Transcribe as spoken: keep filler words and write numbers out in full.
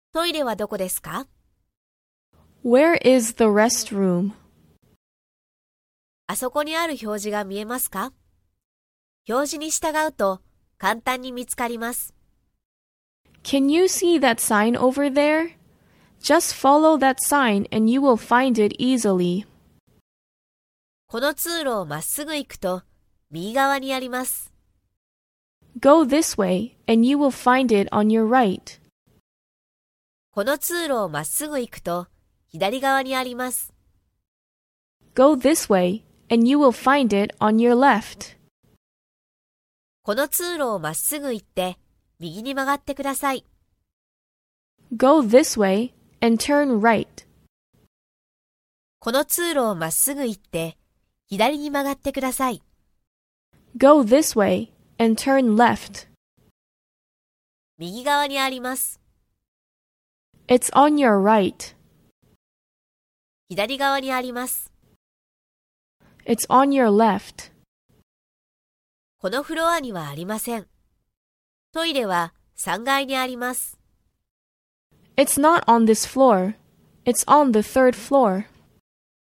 トイレはどこですか？ Where is the restroom? あそこにある表示が見えますか？表示に従うと簡単に見つかります。 Can you see that sign over there? Just follow that sign and you will find it easily. この通路をまっすぐ行くと右側にあります。 Go this way and you will find it on your right. この通路をまっすぐ行くと左側にあります。 Go this way and you will find it on your left. この通路をまっすぐ行って右に曲がってください。 Go this way and turn right. この通路をまっすぐ行って左に曲がってください。 Go this way and turn left. 右側にあります。 It's on your right. 左側にあります。 It's on your left. このフロアにはありません。トイレはさんがいにあります。 It's not on this floor. It's on the third floor.